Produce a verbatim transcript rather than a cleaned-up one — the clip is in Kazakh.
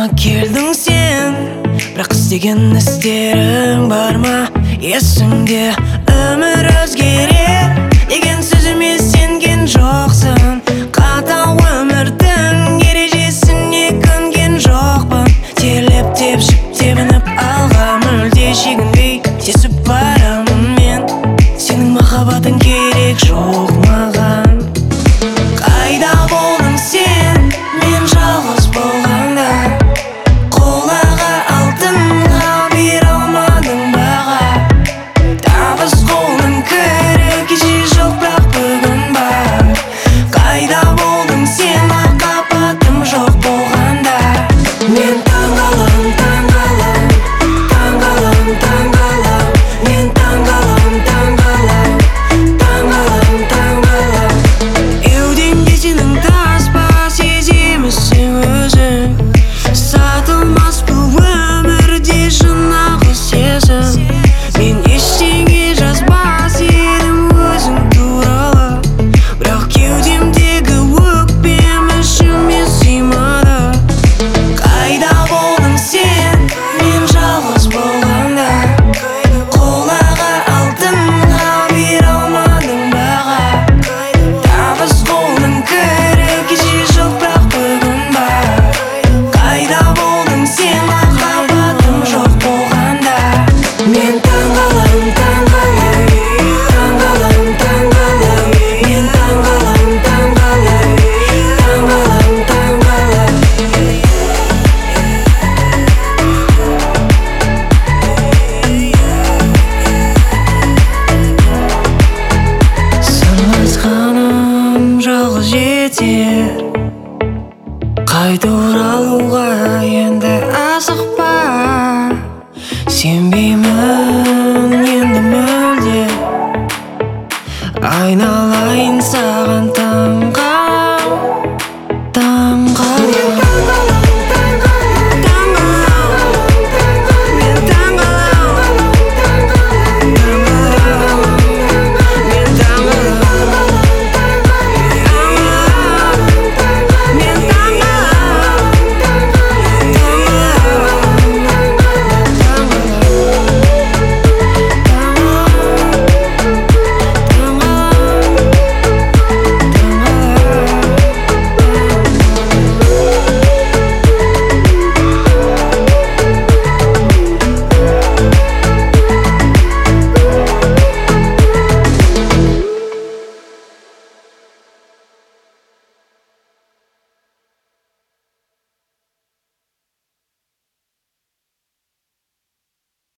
жаныма келдің сен, бірақ істеген істерің бар ма есіңде? Өмір өзгерер деген сөзіме сенген жоқсың, қатал өмірдің ережесіне көнген жоқпын. Терлеп тепшіп тебініп алға, мүлде шегінбей тесіп барамын мен. Сенің махаббатың керек жоқ